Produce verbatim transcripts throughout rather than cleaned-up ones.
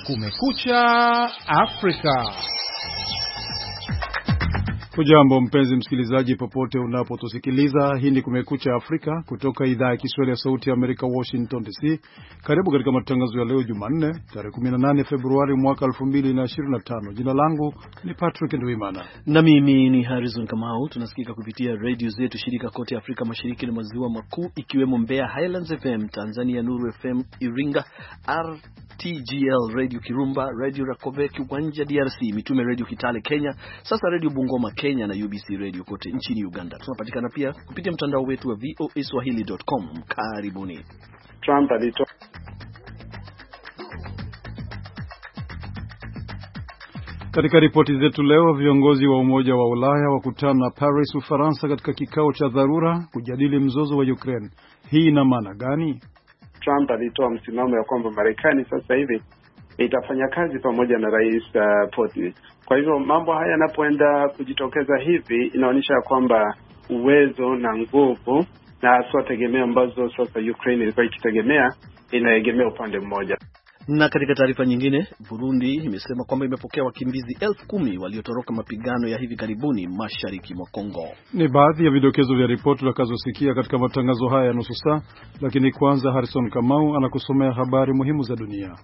Kumekucha Afrika. Hujambo mpenzi msikilizaji popote unapotusikiliza. Hii ni Kumekucha Afrika kutoka idhaa ya Kiswahili ya Sauti ya Amerika, Washington D C. Karibu katika matangazo ya leo Jumanne, tarehe kumi na nane Februari mwaka elfu mbili na ishirini na tano. Jina langu ni Patrick Ndwimana. Na mimi ni Harrison Kamau. Tunasikika kupitia radio zetu shirika kote Afrika Mashariki na Maziwa Makuu, ikiwemo Mbeya Highlands F M, Tanzania Nuru F M Iringa, R T G L Radio Kirumba, Radio Rakove Kiwanja D R C, Mitume Radio Kitale Kenya, sasa Radio Bungoma Kenya na U B C Radio kote nchini Uganda. Tunapatikana pia kupitia mtandao wetu wa voa swahili dot com. Karibuni. Trump alitoa Katika ripoti zetu leo, viongozi wa Umoja wa Ulaya wakutana Paris, Ufaransa katika kikao cha dharura kujadili mzozo wa Ukraine. Hii ina maana gani? Trump alitoa msimamo ya kwamba Marekani sasa hivi itafanya kazi pamoja na Rais uh, Putin. Kwa hivyo mambo haya yanapoenda kujitokeza hivi, inaonyesha kwamba uwezo na nguvu na hasa tegemeo ambazo sasa Ukraine ilikuwa ikitegemea inaegemea upande mmoja. Na katika taarifa nyingine, Burundi imesema kwamba imepokea wakimbizi elfu kumi waliotoroka mapigano ya hivi karibuni mashariki mwa Kongo. Ni baadhi ya vidokezo vya ripoti tutakazosikia katika matangazo haya ya nusu saa, lakini kwanza Harrison Kamau anakusomea habari muhimu za dunia.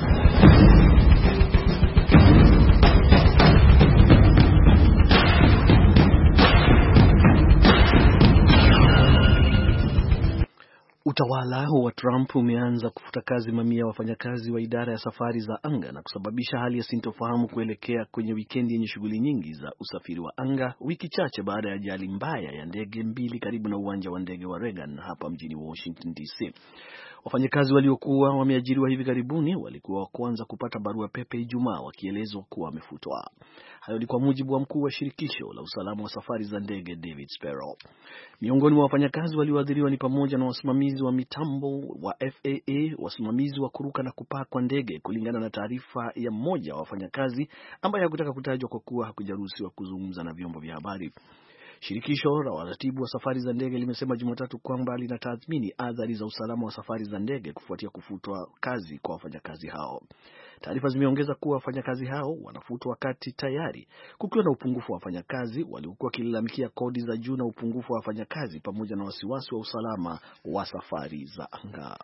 Utawala wa Trump umeanza kufuta kazi mamia ya wafanyakazi wa idara ya safari za anga na kusababisha hali ya sintofahamu kuelekea kwenye wikendi yenye shughuli nyingi za usafiri wa anga, wiki chache baada ya ajali mbaya ya ndege mbili karibu na uwanja wa ndege wa Reagan hapa mjini Washington D C. Wafanyakazi waliokuwa wameajiriwa hivi karibuni walikuwa wa kwanza kupata barua pepe Ijumaa wakielezwa kuwa wamefutwa. Hayo ni kwa mujibu wa mkuu wa shirikisho la usalama wa safari za ndege David Sparrow. Miongoni mwa wafanyakazi walioadhiriwa ni pamoja na wasimamizi wa mitambo wa F A A, wasimamizi wa kuruka na kupaa kwa ndege, kulingana na taarifa ya mmoja wa wafanyakazi ambaye hakutaka kutajwa kwa kuwa hakujaruhusiwa kuzungumza na vyombo vya habari. Shirikisho la waratibu wa safari za ndege limesema Jumatatu kwamba linatathmini athari za usalama wa safari za ndege kufuatia kufutwa kazi kwa wafanyakazi hao. Taarifa zimeongeza kuwa wafanyakazi hao wanafutwa wakati tayari kukiwa na upungufu wa wafanyakazi waliokuwa wakilalamikia kodi za juu na upungufu wa wafanyakazi pamoja na wasiwasi wa usalama wa safari za anga.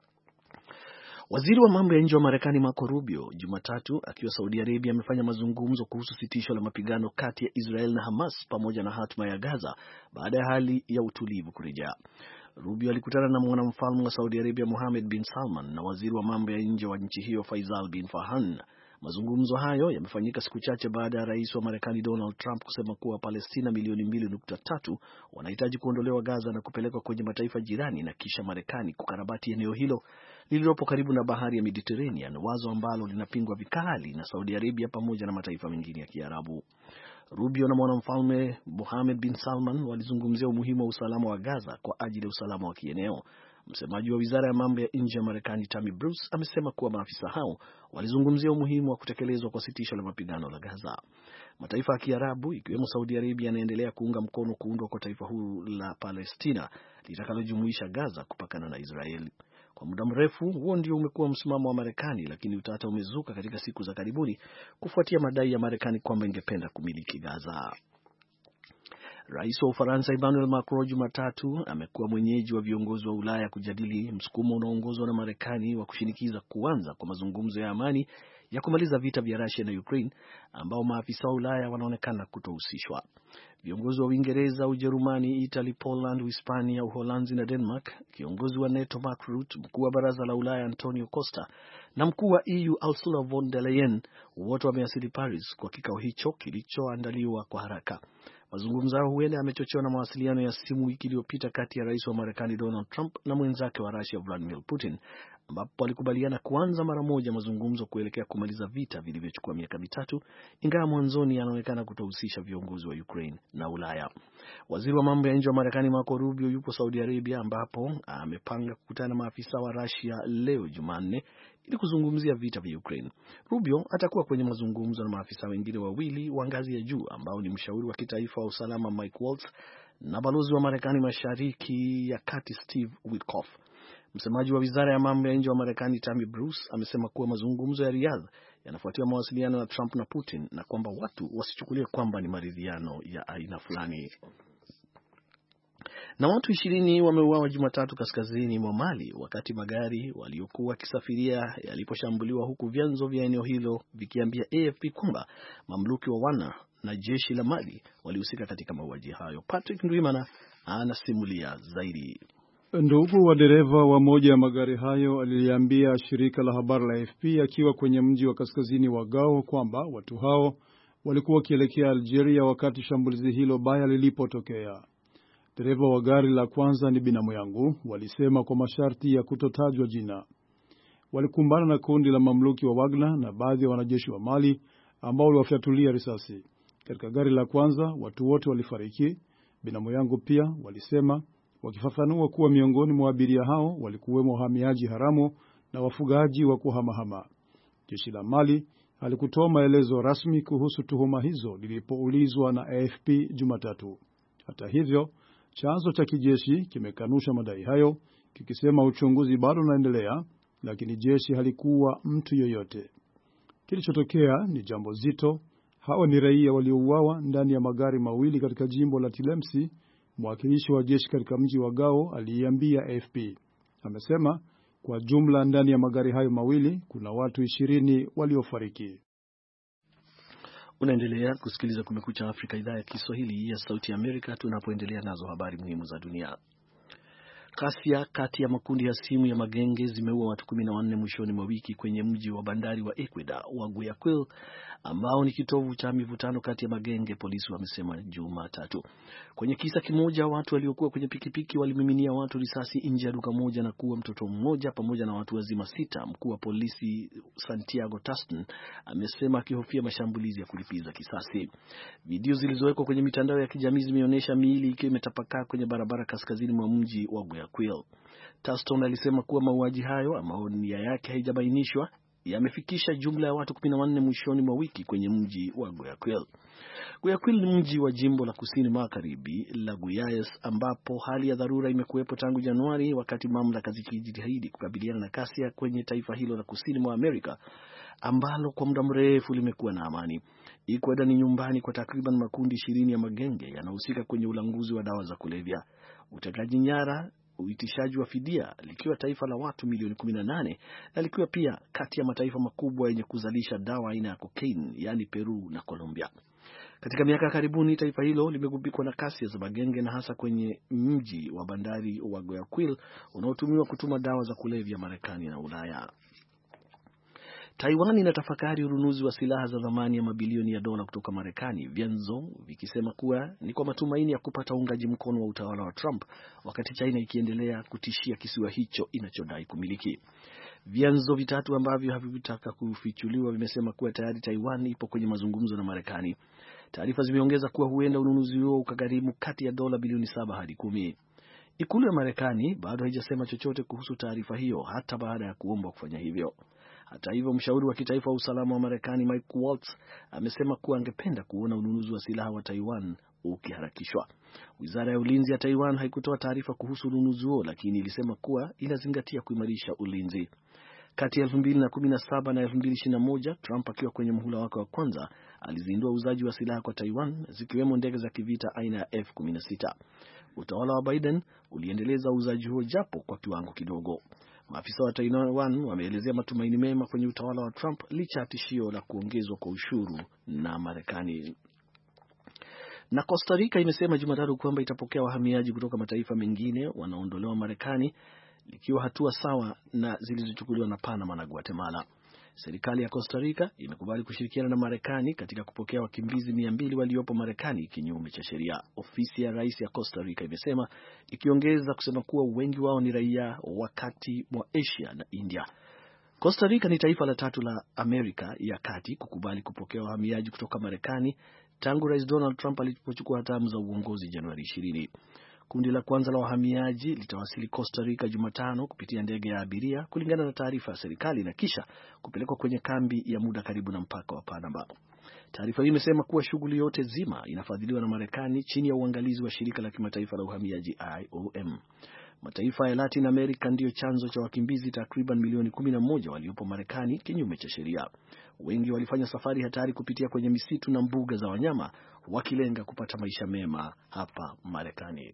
Waziri wa mambo ya nje wa Marekani Marco Rubio Jumatatu akiwa Saudi Arabia amefanya mazungumzo kuhusu sitisho la mapigano kati ya Israel na Hamas pamoja na hatma ya Gaza baada ya hali ya utulivu kurejea. Rubio alikutana na mwanamfalme wa Saudi Arabia Mohammed bin Salman na waziri wa mambo ya nje wa nchi hiyo Faisal bin Farhan. Mazungumzo hayo yamefanyika siku chache baada ya rais wa Marekani Donald Trump kusema kuwa Palestina milioni mbili nukta tatu wanahitaji kuondolewa Gaza na kupelekwa kwenye mataifa jirani na kisha Marekani kukarabati eneo hilo lililopo karibu na bahari ya Mediterranean, wazo ambalo linapingwa vikali na Saudi Arabia pamoja na mataifa mengine ya Kiarabu. Rubio na mwanamfalme Mohammed bin Salman walizungumzia umuhimu wa usalama wa Gaza kwa ajili ya usalama wa kieneo. Msemaji wa wizara ya mambo ya nje ya Marekani Tammy Bruce amesema kuwa maafisa hao walizungumzia umuhimu wa kutekelezwa kwa sitisho la mapigano la Gaza. Mataifa ya Kiarabu ikiwemo Saudi Arabia yanaendelea kuunga mkono kuundwa kwa taifa huru la Palestina litakalojumuisha Gaza kupakana na Israeli. Kwa muda mrefu huo ndio umekuwa msimamo wa Marekani, lakini utata umezuka katika siku za karibuni kufuatia madai ya Marekani kwamba ingependa kumiliki Gaza. Rais wa Ufaransa Emmanuel Macron Jumatatu amekuwa mwenyeji wa viongozi wa Ulaya kujadili msukumo unaoongozwa na Marekani wa kushinikiza kuanza kwa mazungumzo ya amani ya kumaliza vita vya Russia na Ukraine ambao maafisa wa Ulaya wanaonekana kutohusishwa. Viongozi wa Uingereza, Ujerumani, Italy, Poland, Hispania, Uholanzi na Denmark, kiongozi wa NATO Mark Rutte, mkuu wa Baraza la Ulaya Antonio Costa na mkuu wa E U Ursula von der Leyen wote wamewasili Paris kwa kikao hicho kilichoandaliwa kwa haraka. Mazungumzo hayo huenda yamechochewa na mawasiliano ya simu wiki iliyopita kati ya rais wa Marekani Donald Trump na mwenzake wa Russia Vladimir Putin, ambapo walikubaliana kuanza mara moja mazungumzo kuelekea kumaliza vita vilivyochukua miaka mitatu, ingawa mwanzoni yanaonekana kutohusisha viongozi wa Ukraine na Ulaya. Waziri wa mambo ya nje wa Marekani Marco Rubio yupo Saudi Arabia ambapo amepanga kukutana na maafisa wa Russia leo Jumanne ili kuzungumzia vita vya Ukraine. Rubio atakuwa kwenye mazungumzo na maafisa wengine wawili wa ngazi ya juu ambao ni mshauri wa kitaifa wa usalama Mike Waltz na balozi wa Marekani Mashariki ya Kati Steve Witkoff. Msemaji wa wizara ya mambo ya nje wa Marekani Tammy Bruce amesema kuwa mazungumzo ya Riyadh yanafuatia mawasiliano ya Trump na Putin na kwamba watu wasichukulie kwamba ni maridhiano ya aina fulani. Na watu ishirini wameuawa Jumatatu kaskazini mwa Mali wakati magari waliokuwa wakisafiria yaliposhambuliwa, huku vyanzo vya eneo hilo vikiambia A F P kwamba mamluki wa wana na jeshi la Mali walihusika katika mauaji hayo. Patrick Ndwimana anasimulia zaidi. Ndugu wa dereva wa moja ya magari hayo aliliambia shirika la habari la A F P akiwa kwenye mji wa kaskazini wa Gao kwamba watu hao walikuwa wakielekea Algeria wakati shambulizi hilo baya lilipotokea. Dereva wa gari la kwanza ni binamu yangu, walisema kwa masharti ya kutotajwa jina. Walikumbana na kundi la mamluki wa Wagner na baadhi ya wanajeshi wa Mali ambao waliwafyatulia risasi. Katika gari la kwanza watu wote walifariki. Binamu yangu pia walisema, wakifafanua kuwa miongoni mwa abiria hao walikuwemo wahamiaji haramu na wafugaji wa kuhamahama. Jeshi la Mali halikutoa maelezo rasmi kuhusu tuhuma hizo lilipoulizwa na A F P Jumatatu. Hata hivyo, chanzo cha kijeshi kimekanusha madai hayo, kikisema uchunguzi bado unaendelea, lakini jeshi halikuwa mtu yoyote. Kilichotokea ni jambo zito. Hawa ni raia waliouawa ndani ya magari mawili katika jimbo la Tilemsi. Mwakilishi wa jeshi katika mji wa Gao aliambia A F P. Amesema kwa jumla ndani ya magari hayo mawili kuna watu ishirini waliofariki. Unaendelea kusikiliza Kumekucha Afrika, idhaa ya Kiswahili ya Sauti ya Amerika, tunapoendelea nazo habari muhimu za dunia. Ghasia kati ya makundi ya simu ya magenge zimeua watu kumi na wanne mwishoni mwa wiki kwenye mji wa bandari wa Ecuador wa Guayaquil, ambao ni kitovu cha mivutano kati ya magenge, polisi wamesema Jumatatu. Kwenye kisa kimoja, watu waliokuwa kwenye pikipiki walimiminia watu risasi nje ya duka moja na kuua mtoto mmoja pamoja na watu wazima sita. Mkuu wa polisi Santiago Taston amesema akihofia mashambulizi ya kulipiza kisasi. Video zilizowekwa kwenye mitandao ya kijamii zimeonyesha miili ikiwa imetapakaa kwenye barabara kaskazini mwa mji wa Guayaquil. Taston alisema kuwa mauaji hayo ambao nia yake haijabainishwa yamefikisha jumla ya watu kumi na wanne mwishoni mwa wiki kwenye mji wa Guayaquil. Guayaquil ni mji wa jimbo la kusini magharibi la Guayas ambapo hali ya dharura imekuwepo tangu Januari, wakati mamlaka zikijitahidi kukabiliana na ghasia kwenye taifa hilo la kusini mwa Amerika ambalo kwa muda mrefu limekuwa na amani. Ecuador ni nyumbani kwa takriban makundi ishirini ya magenge yanahusika kwenye ulanguzi wa dawa za kulevya, utekaji nyara, uitishaji wa fidia, likiwa taifa la watu milioni kumi na nane na likiwa pia kati ya mataifa makubwa yenye kuzalisha dawa aina ya cocaine, yani Peru na Colombia. Katika miaka karibuni taifa hilo limegubikwa na kasi za magenge na hasa kwenye mji wa bandari wa Guayaquil unaotumiwa kutuma dawa za kulevya Marekani na Ulaya. Taiwan inatafakari ununuzi wa silaha za thamani ya mabilioni ya dola kutoka Marekani, vyanzo vikisema kuwa ni kwa matumaini ya kupata uungaji mkono wa utawala wa Trump, wakati China ikiendelea kutishia kisiwa hicho inachodai kumiliki. Vyanzo vitatu ambavyo havitaka kufichuliwa vimesema kuwa tayari Taiwan ipo kwenye mazungumzo na Marekani. Taarifa zimeongeza kuwa huenda ununuzi huo ukagharimu kati ya dola bilioni saba hadi kumi. Ikulu ya Marekani bado haijasema chochote kuhusu taarifa hiyo hata baada ya kuomba kufanya hivyo. Hata hivyo, mshauri wa kitaifa wa usalama wa Marekani Mike Waltz amesema kuwa angependa kuona ununuzi wa silaha wa Taiwan ukiharakishwa. Wizara ya ulinzi ya Taiwan haikutoa taarifa kuhusu ununuzi huo, lakini ilisema kuwa inazingatia kuimarisha ulinzi. Kati ya elfu mbili kumi na saba na elfu mbili ishirini na moja, Trump akiwa kwenye muhula wake wa kwanza alizindua uzaji wa silaha kwa Taiwan, zikiwemo ndege za kivita aina ya F kumi na sita. Utawala wa Biden uliendeleza uzaji huo japo kwa kiwango kidogo. Maafisa wa Taiwan wameelezea matumaini mema kwenye utawala wa Trump licha ya tishio la kuongezwa kwa ushuru na Marekani. Na Costa Rica imesema Jumatatu kwamba itapokea wahamiaji kutoka mataifa mengine wanaoondolewa Marekani, likiwa hatua sawa na zilizochukuliwa na Panama na Guatemala. Serikali ya Costa Rica imekubali kushirikiana na Marekani katika kupokea wakimbizi mia mbili waliopo Marekani kinyume cha sheria, ofisi ya rais ya Costa Rica imesema, ikiongeza kusema kuwa wengi wao ni raia wa kati mwa Asia na India. Costa Rica ni taifa la tatu la Amerika ya kati kukubali kupokea wahamiaji kutoka Marekani tangu Rais Donald Trump alipochukua hatamu za uongozi Januari ishirini. Kundi la kwanza la wahamiaji litawasili Costa Rica Jumatano kupitia ndege ya abiria, kulingana na taarifa ya serikali, na kisha kupelekwa kwenye kambi ya muda karibu na mpaka wa Panama. Taarifa hii imesema kuwa shughuli yote zima inafadhiliwa na Marekani chini ya uangalizi wa shirika la kimataifa la uhamiaji I O M. Mataifa ya Latin America ndiyo chanzo cha wakimbizi takriban milioni kumi na moja waliopo Marekani kinyume cha sheria. Wengi walifanya safari hatari kupitia kwenye misitu na mbuga za wanyama wakilenga kupata maisha mema hapa Marekani.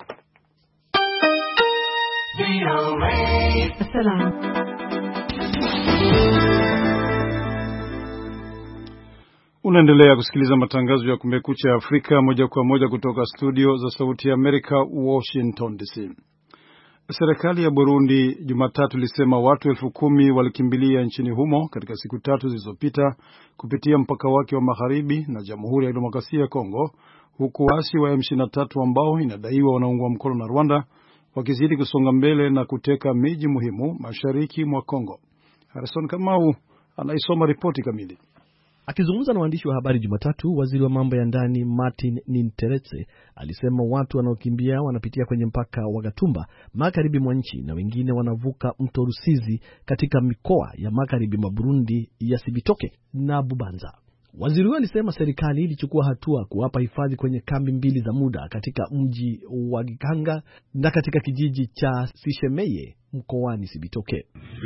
Unaendelea kusikiliza matangazo ya Kumekucha Afrika moja kwa moja kutoka studio za Sauti ya Amerika, Washington D C. Serikali ya Burundi Jumatatu ilisema watu elfu kumi walikimbilia nchini humo katika siku tatu zilizopita kupitia mpaka wake wa magharibi na Jamhuri ya Demokrasia ya Kongo, huku waasi wa M ishirini na tatu ambao inadaiwa wanaungwa mkono na Rwanda wakizidi kusonga mbele na kuteka miji muhimu mashariki mwa Kongo. Harrison Kamau anaisoma ripoti kamili. Akizungumza na waandishi wa habari Jumatatu, waziri wa mambo ya ndani Martin Ninteretse alisema watu wanaokimbia wanapitia kwenye mpaka wa Gatumba magharibi mwa nchi na wengine wanavuka mto Rusizi katika mikoa ya magharibi mwa Burundi ya Cibitoke na Bubanza. Waziri huyo alisema serikali ilichukua hatua kuwapa hifadhi kwenye kambi mbili za muda katika mji wa Gikanga na katika kijiji cha Sishemeye mkoani Cibitoke.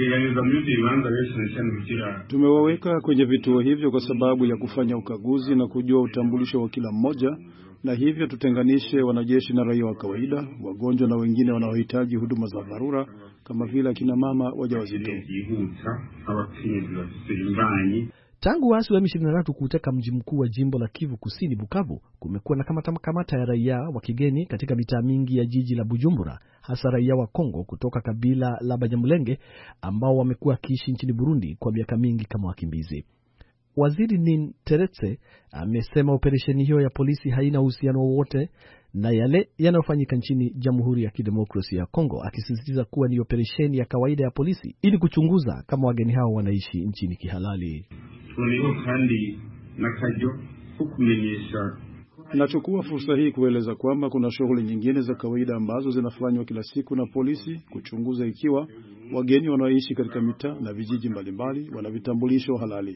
Tumewaweka kwenye vituo hivyo kwa sababu ya kufanya ukaguzi na kujua utambulisho wa kila mmoja, na hivyo tutenganishe wanajeshi na raia wa kawaida, wagonjwa na wengine wanaohitaji huduma za dharura kama vile akina mama wajawazito. Tangu waasi wa M ishirini na tatu kuteka mji mkuu wa jimbo la Kivu Kusini Bukavu, kumekuwa na kamata kamata ya raia wa kigeni katika mitaa mingi ya jiji la Bujumbura, hasa raia wa Kongo kutoka kabila la Banyamulenge ambao wamekuwa kiishi nchini Burundi kwa miaka mingi kama wakimbizi. Waziri Ninteretse amesema operesheni hiyo ya polisi haina uhusiano wowote na yale yanayofanyika nchini Jamhuri ya Kidemokrasia ya Kongo, akisisitiza kuwa ni operesheni ya kawaida ya polisi ili kuchunguza kama wageni hao wanaishi nchini kihalali. Nachukua fursa hii kueleza kwamba kuna shughuli nyingine za kawaida ambazo zinafanywa kila siku na polisi kuchunguza ikiwa wageni wanaoishi katika mitaa na vijiji mbalimbali wana vitambulisho halali.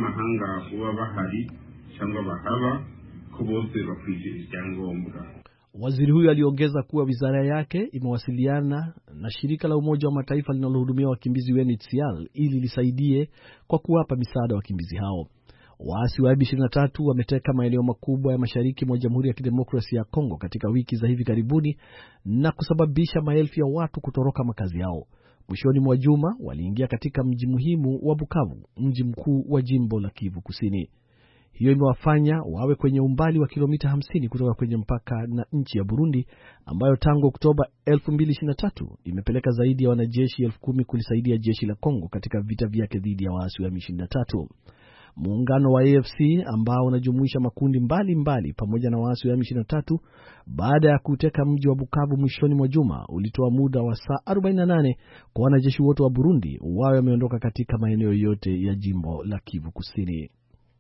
Waziri huyu aliongeza kuwa wizara yake imewasiliana na shirika la Umoja wa Mataifa linalohudumia wakimbizi U N H C R ili lisaidie kwa kuwapa misaada wakimbizi hao. Waasi wa M ishirini na tatu wameteka maeneo makubwa ya mashariki mwa Jamhuri ya Kidemokrasia ya Kongo katika wiki za hivi karibuni na kusababisha maelfu ya watu kutoroka makazi yao. Mwishoni mwa juma waliingia katika mji muhimu wa Bukavu, mji mkuu wa jimbo la Kivu Kusini. Hiyo imewafanya wawe kwenye umbali wa kilomita hamsini kutoka kwenye mpaka na nchi ya Burundi, ambayo tangu Oktoba elfu mbili ishirini na tatu imepeleka zaidi ya wanajeshi elfu kumi kulisaidia jeshi la Kongo katika vita vyake dhidi ya waasi wa M ishirini na tatu. Muungano wa A F C ambao unajumuisha makundi mbali mbali pamoja na waasi wa M ishirini na tatu, baada ya kuteka mji wa Bukavu mwishoni mwa juma, ulitoa muda wa saa arobaini na nane kwa wanajeshi wote wa Burundi wawe wameondoka katika maeneo yote ya jimbo la Kivu Kusini.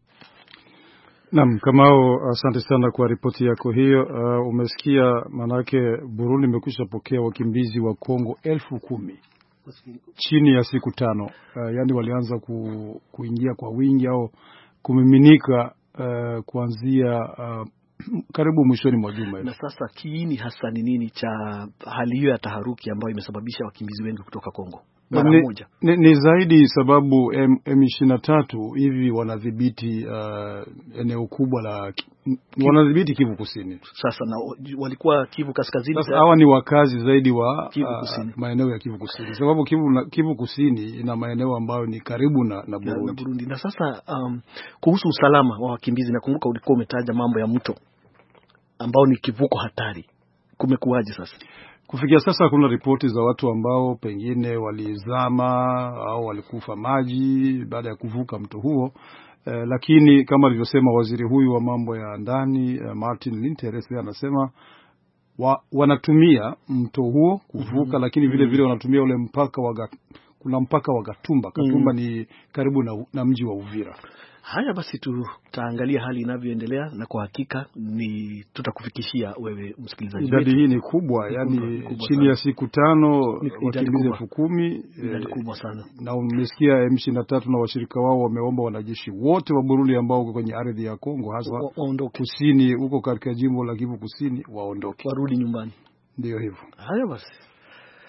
Naam, Kamao, asante sana kwa ripoti yako hiyo. Uh, umesikia manake Burundi imekwisha pokea wakimbizi wa Kongo elfu kumi chini ya siku tano. Uh, yani walianza ku, kuingia kwa wingi au kumiminika uh, kuanzia uh, karibu mwishoni mwa juma. Na sasa kiini hasa ni nini cha hali hiyo ya taharuki ambayo imesababisha wakimbizi wengi kutoka Kongo? Ni, ni, ni zaidi sababu M ishirini na tatu hivi wanadhibiti uh, eneo kubwa la wanadhibiti Kivu Kusini. Sasa na walikuwa Kivu Kaskazini. Sasa hawa ni wakazi zaidi wa Kivu Kusini. Uh, maeneo ya Kivu Kusini. Sababu Kivu, na, Kivu Kusini ina maeneo ambayo ni karibu na, na Burundi. Na, na Burundi. Na sasa um, kuhusu usalama wa wakimbizi, nakumbuka ulikuwa umetaja mambo ya mto ambao ni kivuko hatari. Kumekuwaje sasa? Kufikia sasa kuna ripoti za watu ambao pengine walizama au walikufa maji baada ya kuvuka mto huo. Eh, lakini kama alivyosema waziri huyu wa mambo ya ndani eh, Martin Ninteretse anasema wa, wanatumia mto huo kuvuka, mm-hmm. lakini vile vile wanatumia ule mpaka wa kuna mpaka wa Gatumba. Gatumba mm. ni karibu na, na mji wa Uvira. Haya basi tutaangalia hali inavyoendelea, na kwa hakika ni tutakufikishia wewe msikilizaji. Idadi hii ni kubwa, yani chini ya siku tano wakimbizi elfu kumi. Idadi kubwa sana. Na umesikia M ishirini na tatu na washirika wao wameomba wanajeshi wote wa Burundi ambao wako kwenye ardhi ya Kongo hasa waondoke kusini huko katika jimbo la Kivu Kusini waondoke. Warudi nyumbani. Ndio hivyo. Haya basi.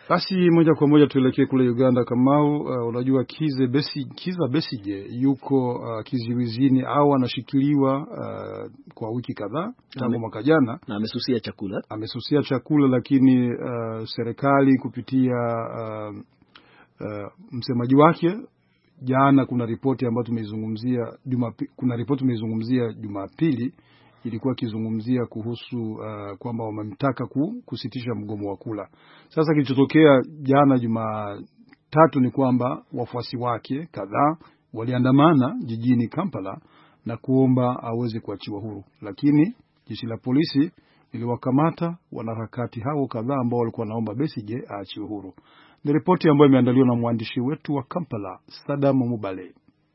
Basi moja kwa moja tuelekee kule Uganda. Kamau, uh, unajua Kize Besi, Kiza Besije yuko uh, kiziwizini au anashikiliwa uh, kwa wiki kadhaa tangu mwaka jana, na amesusia chakula. Amesusia chakula lakini uh, serikali kupitia uh, uh, msemaji wake jana, kuna ripoti ambayo tumeizungumzia Jumapili, kuna ripoti tumeizungumzia Jumapili, ilikuwa kizungumzia kuhusu uh, kwamba wamemtaka kusitisha mgomo wa kula. Sasa kilichotokea jana Jumatatu ni kwamba wafuasi wake kadhaa waliandamana jijini Kampala na kuomba aweze kuachiwa huru, lakini jeshi la polisi liliwakamata wanaharakati hao kadhaa ambao walikuwa naomba Besigye aachiwe huru. Ni ripoti ambayo imeandaliwa na mwandishi wetu wa Kampala, Sadam Mubale.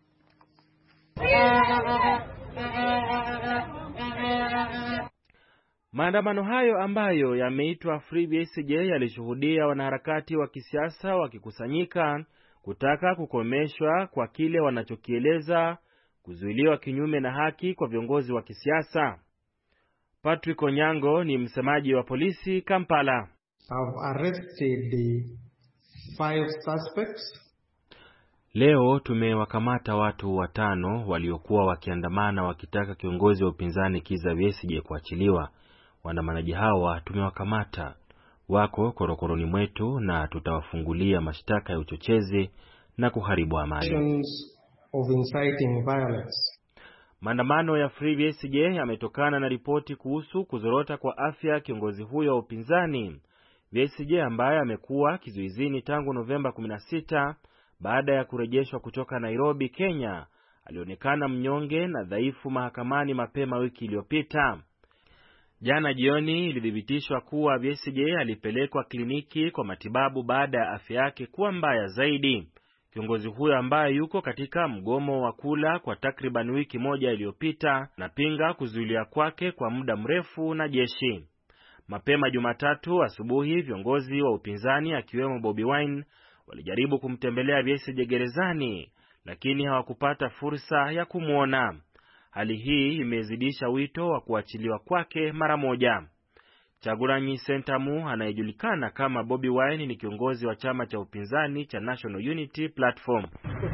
Maandamano hayo ambayo yameitwa Free Besigye yalishuhudia wanaharakati wa kisiasa wakikusanyika kutaka kukomeshwa kwa kile wanachokieleza kuzuiliwa kinyume na haki kwa viongozi wa kisiasa. Patrick Onyango ni msemaji wa polisi Kampala. I've arrested five suspects. Leo tumewakamata watu watano waliokuwa wakiandamana wakitaka kiongozi wa upinzani Kiza Besigye kuachiliwa. Waandamanaji hawa tumewakamata, wako korokoroni mwetu na tutawafungulia mashtaka ya uchochezi na kuharibu amani. Of inciting violence. Maandamano ya Free Besigye yametokana na ripoti kuhusu kuzorota kwa afya kiongozi huyo wa upinzani. Besigye ambaye amekuwa kizuizini tangu Novemba kumi na sita baada ya kurejeshwa kutoka Nairobi, Kenya, alionekana mnyonge na dhaifu mahakamani mapema wiki iliyopita. Jana jioni ilithibitishwa kuwa Besigye alipelekwa kliniki kwa matibabu baada ya afya yake kuwa mbaya zaidi. Kiongozi huyo ambaye yuko katika mgomo wa kula kwa takriban wiki moja iliyopita anapinga kuzuiliwa kwake kwa muda mrefu na jeshi. Mapema Jumatatu asubuhi viongozi wa upinzani akiwemo Bobi Wine walijaribu kumtembelea Besigye gerezani, lakini hawakupata fursa ya kumuona. Hali hii imezidisha wito wa kuachiliwa kwake mara moja. Chagulanyi Sentamu anayejulikana kama Bobi Wine ni kiongozi wa chama cha upinzani cha National Unity Platform.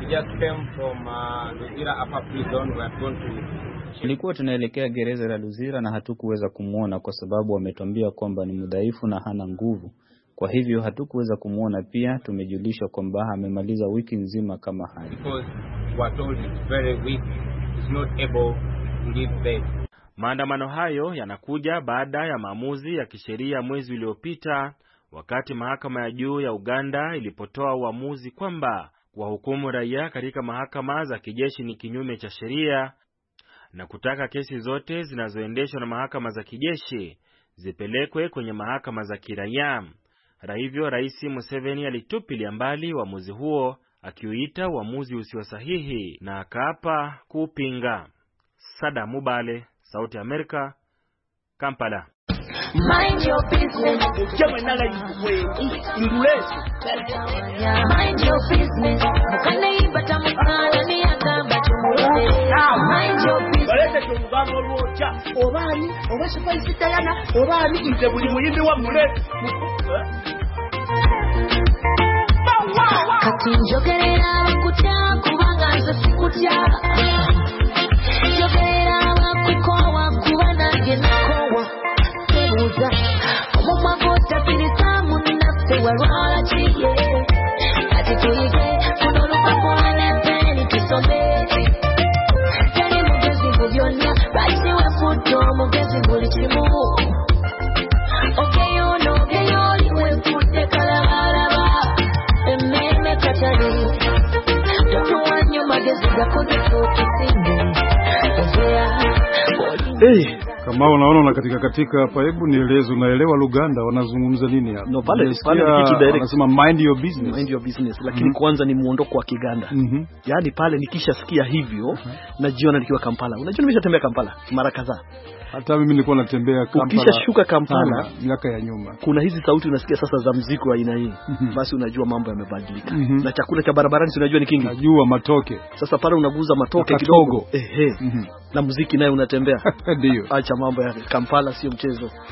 Tulikuwa tunaelekea gereza la Luzira na hatukuweza kumuona kwa sababu wametuambia kwamba ni mdhaifu na hana nguvu. Kwa hivyo hatukuweza kumuona. Pia tumejulishwa kwamba amemaliza wiki nzima kama hai. Maandamano hayo yanakuja baada ya maamuzi ya kisheria mwezi uliopita, wakati mahakama ya juu ya Uganda ilipotoa uamuzi kwamba kuwahukumu raia katika mahakama za kijeshi ni kinyume cha sheria na kutaka kesi zote zinazoendeshwa na mahakama za kijeshi zipelekwe kwenye mahakama za kiraia. Hata hivyo, Rais Museveni alitupilia mbali uamuzi huo, akiuita uamuzi usio sahihi na akaapa kupinga. Sada Mubale, Sauti ya Amerika, Kampala. Mind your business. Chama nala yikuwe. Ingulesi. Mind your business. Mukane ibata mukana ni akamba tumule. Mind your business. Balete kumugamo lwocha. Obani, obashifa isitayana. Obani nje buli muyimbi wa mule. Kati njogerera bakutya kubanga nze sikutya. Njogerera bakukwa kubana nge nakowa. Tebuza omumwa gota pilisamu naffe walwala kiye. Kati tuyige tunoluka kwane peni tusome. Teri mugezi mu byonna baisi wefuto mugezi buli kimu. Ogeyo n'ogeyo oli wefutte kalabalaba. Emmeme katali totuwanyo magezi gakoze tukisimbe. Hey, kama unaona na katika katika hapa, hebu nieleze, unaelewa Luganda wanazungumza nini hapa? No, pale pale ni kitu direct. Wanasema mind your business. Mind your business, lakini mm -hmm. kwanza ni muondoko wa Kiganda. Mm -hmm. Yaani pale nikishasikia hivyo, uh -huh. najiona nikiwa Kampala. Unajua nimeshatembea Kampala mara kadhaa. Hata mimi nilikuwa natembea Kampala. Ukishashuka Kampala miaka ya nyuma, kuna hizi sauti unasikia sasa za muziki wa aina hii. Mm -hmm. Basi unajua mambo yamebadilika. Mm -hmm. Na chakula cha barabarani unajua ni kingi. Najua matoke. Sasa pale unaguza matoke kidogo. Ehe. Mm -hmm. Na muziki naye unatembea. Ndio. Acha mambo ya Kampala, sio mchezo.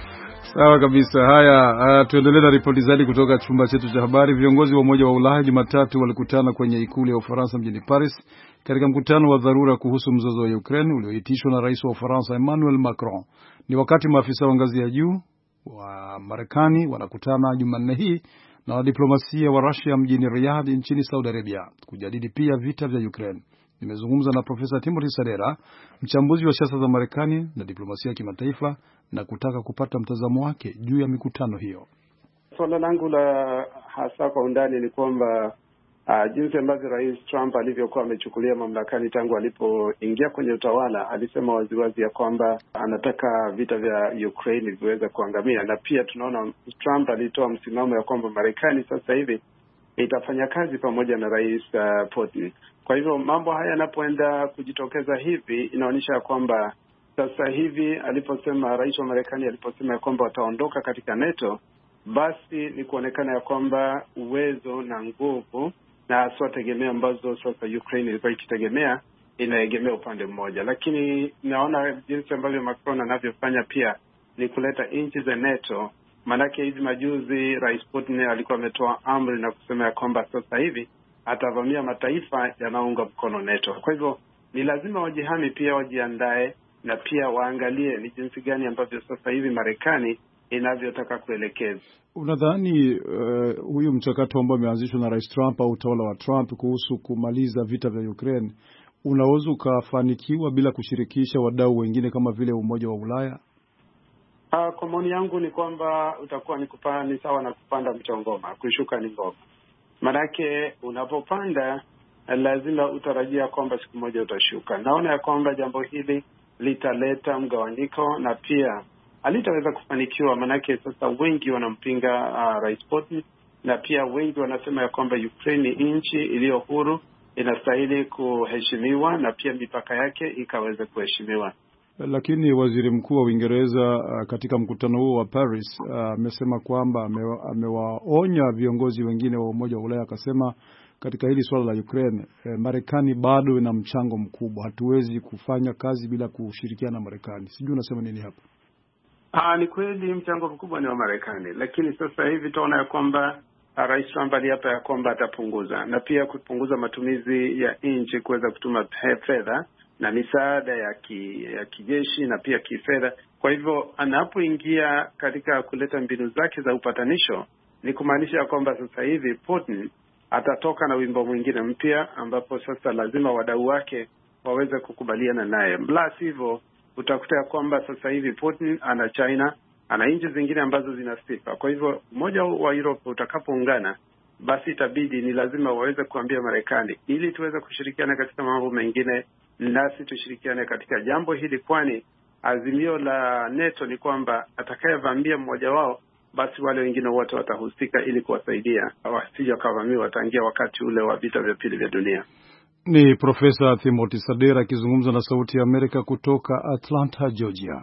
Sawa kabisa. Haya, uh, tuendelee na ripoti zaidi kutoka chumba chetu cha habari. Viongozi wa Umoja wa Ulaya Jumatatu walikutana kwenye ikulu ya Ufaransa mjini Paris katika mkutano wa dharura kuhusu mzozo wa Ukraine ulioitishwa na Rais wa Ufaransa Emmanuel Macron. Ni wakati maafisa wa ngazi ya juu wa Marekani wanakutana Jumanne hii na wadiplomasia wa Russia mjini Riyadh nchini Saudi Arabia kujadili pia vita vya Ukraine. Nimezungumza na Profesa Timothy Sadera, mchambuzi wa siasa za Marekani na diplomasia ya kimataifa, na kutaka kupata mtazamo wake juu ya mikutano hiyo. Swala langu la hasa kwa undani ni kwamba uh, jinsi ambavyo Rais Trump alivyokuwa amechukulia mamlakani tangu alipoingia kwenye utawala, alisema waziwazi ya kwamba anataka vita vya Ukraine viweze kuangamia, na pia tunaona Trump alitoa msimamo ya kwamba Marekani sasa hivi itafanya kazi pamoja na Rais uh, Putin. Kwa hivyo mambo haya yanapoenda kujitokeza hivi, inaonyesha kwamba sasa hivi aliposema Rais wa Marekani aliposema ya kwamba wataondoka katika NATO, basi ni kuonekana ya kwamba uwezo na nguvu na haswa tegemeo ambazo sasa Ukraine ilikuwa ikitegemea inaegemea upande mmoja. Lakini naona jinsi ambavyo Macron anavyofanya pia ni kuleta nchi za NATO. Manake hivi majuzi Rais Putin alikuwa ametoa amri na kusema ya kwamba sasa hivi atavamia mataifa yanayounga mkono NATO. Kwa hivyo ni lazima wajihami pia, wajiandae na pia waangalie ni jinsi gani ambavyo sasa hivi Marekani inavyotaka kuelekeza. Unadhani uh, huyu mchakato ambao umeanzishwa na Rais Trump au utawala wa Trump kuhusu kumaliza vita vya Ukraine unaweza ukafanikiwa bila kushirikisha wadau wengine kama vile Umoja wa Ulaya? Uh, kwa maoni yangu ni kwamba utakuwa ni kupanda, ni sawa na kupanda mchongoma, kushuka ni ngoma. Manake unapopanda lazima utarajia kwamba siku moja utashuka. Naona ya kwamba jambo hili litaleta mgawanyiko na pia halitaweza kufanikiwa, manake sasa wengi wanampinga uh, Rais Putin, na pia wengi wanasema ya kwamba Ukraine ni nchi iliyo huru, inastahili kuheshimiwa na pia mipaka yake ikaweze kuheshimiwa. Lakini waziri mkuu wa Uingereza uh, katika mkutano huo wa Paris amesema uh, kwamba amewaonya viongozi wengine wa Umoja wa Ulaya, akasema katika hili swala la Ukraine eh, Marekani bado ina mchango mkubwa, hatuwezi kufanya kazi bila kushirikiana na Marekani. Sijui unasema nini hapa? Ah, ni kweli mchango mkubwa ni wa Marekani, lakini sasa hivi tunaona ya kwamba Rais Trump aliapa ya kwamba atapunguza na pia kupunguza matumizi ya nchi kuweza kutuma fedha na misaada ya ki, ya kijeshi na pia kifedha. Kwa hivyo anapoingia katika kuleta mbinu zake za upatanisho, ni kumaanisha kwamba sasa hivi Putin atatoka na wimbo mwingine mpya ambapo sasa lazima wadau wake waweze kukubaliana naye. La sivyo utakuta kwamba sasa hivi Putin ana China, ana nchi zingine ambazo zina sifa. Kwa hivyo mmoja wa Europe utakapoungana, basi itabidi ni lazima waweze kuambia Marekani ili tuweze kushirikiana katika mambo mengine, nasi tushirikiane katika jambo hili, kwani azimio la NATO ni kwamba atakayevamia mmoja wao, basi wale wengine wote watahusika ili kuwasaidia wasije kuvamiwa watangia wakati ule wa vita vya pili vya dunia. Ni Profesa Timothy Sadera akizungumza na Sauti ya Amerika kutoka Atlanta, Georgia.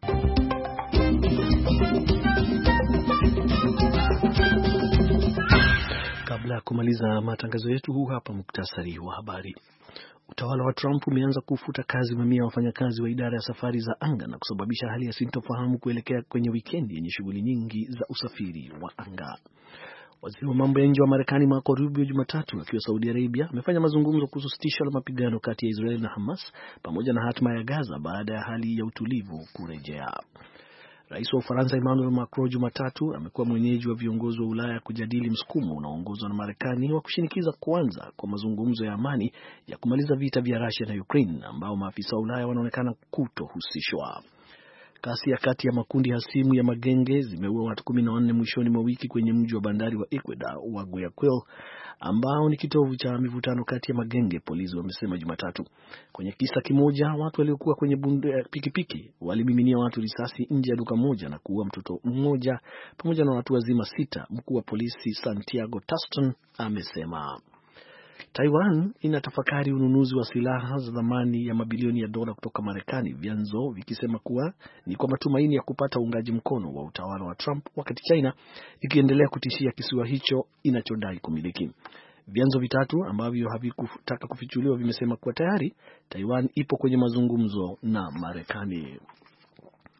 Kabla ya kumaliza matangazo yetu, huu hapa muktasari wa habari. Utawala wa Trump umeanza kufuta kazi mamia ya wafanyakazi wa idara ya safari za anga na kusababisha hali ya sintofahamu kuelekea kwenye wikendi yenye shughuli nyingi za usafiri wa anga. Waziri wa mambo ya nje wa Marekani Marco Rubio Jumatatu akiwa Saudi Arabia amefanya mazungumzo kuhusu sitisho la mapigano kati ya Israel na Hamas pamoja na hatima ya Gaza baada ya hali ya utulivu kurejea. Rais wa Ufaransa Emmanuel Macron Jumatatu amekuwa mwenyeji wa viongozi wa Ulaya kujadili msukumo unaoongozwa na Marekani wa kushinikiza kuanza kwa mazungumzo ya amani ya kumaliza vita vya Russia na Ukraine ambao maafisa wa Ulaya wanaonekana kutohusishwa. Kasi ya kati ya makundi hasimu ya magenge zimeua watu kumi na wanne mwishoni mwa wiki kwenye mji wa bandari wa Ecuador wa Guayaquil ambao ni kitovu cha mivutano kati ya magenge, polisi wamesema Jumatatu. Kwenye kisa kimoja, watu waliokuwa kwenye bunde ya pikipiki walimiminia watu risasi nje ya duka moja na kuua mtoto mmoja pamoja na watu wazima sita, mkuu wa polisi Santiago Taston amesema. Taiwan inatafakari ununuzi wa silaha za thamani ya mabilioni ya dola kutoka Marekani, vyanzo vikisema kuwa ni kwa matumaini ya kupata uungaji mkono wa utawala wa Trump wakati China ikiendelea kutishia kisiwa hicho inachodai kumiliki. Vyanzo vitatu ambavyo havikutaka kufichuliwa vimesema kuwa tayari Taiwan ipo kwenye mazungumzo na Marekani.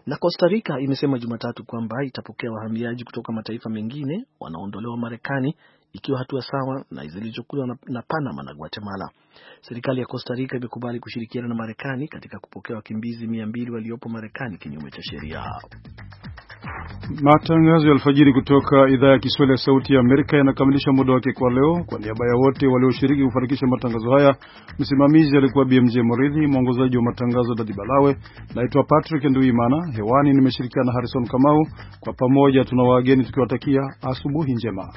Na Costa Rica imesema Jumatatu kwamba itapokea wahamiaji kutoka mataifa mengine wanaondolewa Marekani, ikiwa hatua sawa na zilizochukuliwa na, na Panama na Guatemala. Serikali ya Costa Rica imekubali kushirikiana na Marekani katika kupokea wakimbizi mia mbili waliopo Marekani kinyume cha sheria. Matangazo ya alfajiri kutoka idhaa ya Kiswahili ya Sauti ya Amerika yanakamilisha muda wake kwa leo. Kwa niaba ya wote walioshiriki kufanikisha matangazo haya, msimamizi alikuwa B M J Moridhi, mwongozaji wa matangazo Dadi Balawe. Naitwa Patrick Nduimana, hewani nimeshirikiana na Harrison Kamau. Kwa pamoja tunawageni tukiwatakia asubuhi njema.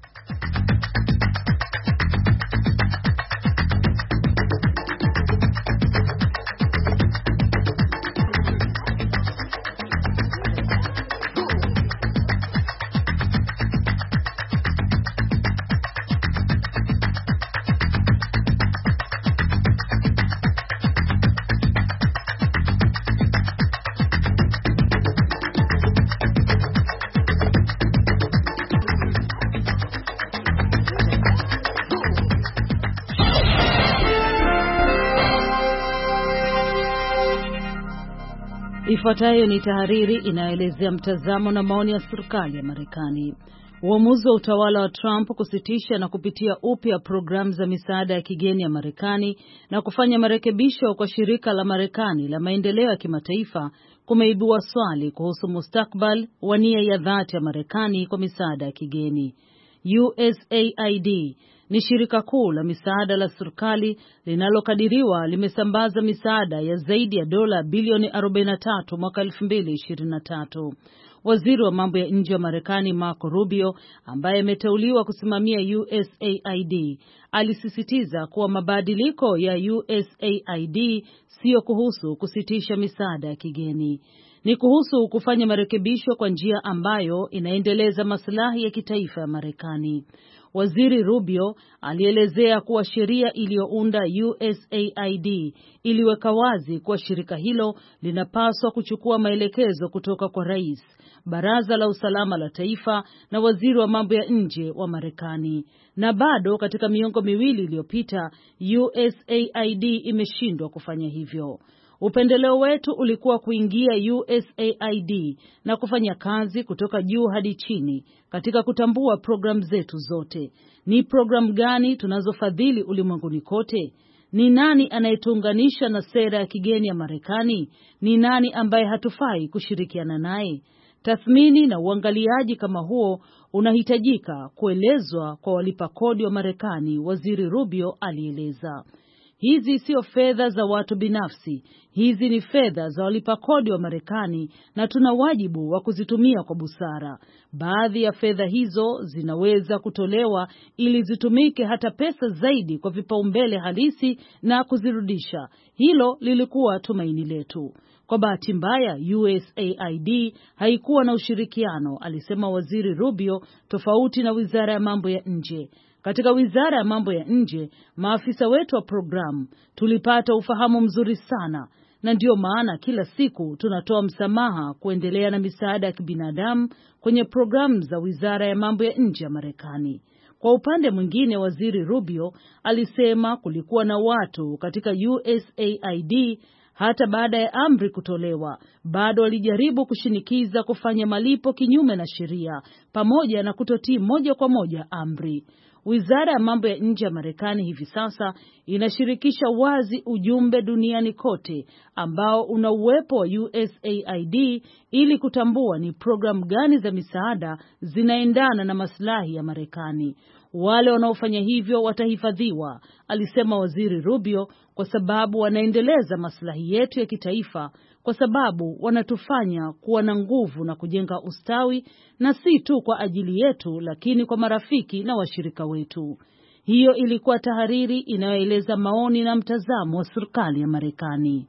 Ifuatayo ni tahariri inayoelezea mtazamo na maoni ya serikali ya Marekani. Uamuzi wa utawala wa Trump kusitisha na kupitia upya programu za misaada ya kigeni ya Marekani na kufanya marekebisho kwa shirika la Marekani la maendeleo ya kimataifa kumeibua swali kuhusu mustakbal wa nia ya dhati ya Marekani kwa misaada ya kigeni. U S A I D ni shirika kuu la misaada la serikali linalokadiriwa limesambaza misaada ya zaidi ya dola bilioni arobaini na tatu mwaka elfu mbili ishirini na tatu. Waziri wa mambo ya nje wa Marekani Marco Rubio, ambaye ameteuliwa kusimamia U S A I D, alisisitiza kuwa mabadiliko ya U S A I D sio kuhusu kusitisha misaada ya kigeni. Ni kuhusu kufanya marekebisho kwa njia ambayo inaendeleza maslahi ya kitaifa ya Marekani. Waziri Rubio alielezea kuwa sheria iliyounda U S A I D iliweka wazi kuwa shirika hilo linapaswa kuchukua maelekezo kutoka kwa rais, Baraza la Usalama la Taifa na waziri wa mambo ya nje wa Marekani. Na bado katika miongo miwili iliyopita U S A I D imeshindwa kufanya hivyo. Upendeleo wetu ulikuwa kuingia U S A I D na kufanya kazi kutoka juu hadi chini katika kutambua programu zetu zote. Ni programu gani tunazofadhili ulimwenguni kote? Ni nani anayetuunganisha na sera ya kigeni ya Marekani? Ni nani ambaye hatufai kushirikiana naye? Tathmini na uangaliaji kama huo unahitajika kuelezwa kwa walipa kodi wa Marekani, Waziri Rubio alieleza. Hizi sio fedha za watu binafsi, hizi ni fedha za walipa kodi wa Marekani na tuna wajibu wa kuzitumia kwa busara. Baadhi ya fedha hizo zinaweza kutolewa ili zitumike hata pesa zaidi kwa vipaumbele halisi na kuzirudisha. Hilo lilikuwa tumaini letu. Kwa bahati mbaya U S A I D haikuwa na ushirikiano, alisema Waziri Rubio, tofauti na Wizara ya Mambo ya Nje. Katika Wizara ya Mambo ya Nje, maafisa wetu wa programu tulipata ufahamu mzuri sana, na ndio maana kila siku tunatoa msamaha kuendelea na misaada ya kibinadamu kwenye programu za Wizara ya Mambo ya Nje ya Marekani. Kwa upande mwingine, Waziri Rubio alisema kulikuwa na watu katika U S A I D hata baada ya amri kutolewa bado walijaribu kushinikiza kufanya malipo kinyume na sheria pamoja na kutotii moja kwa moja amri. Wizara ya Mambo ya Nje ya Marekani hivi sasa inashirikisha wazi ujumbe duniani kote ambao una uwepo wa U S A I D ili kutambua ni programu gani za misaada zinaendana na maslahi ya Marekani. Wale wanaofanya hivyo watahifadhiwa, alisema Waziri Rubio, kwa sababu wanaendeleza maslahi yetu ya kitaifa, kwa sababu wanatufanya kuwa na nguvu na kujenga ustawi, na si tu kwa ajili yetu lakini kwa marafiki na washirika wetu. Hiyo ilikuwa tahariri inayoeleza maoni na mtazamo wa serikali ya Marekani.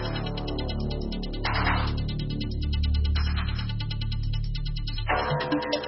Thank you.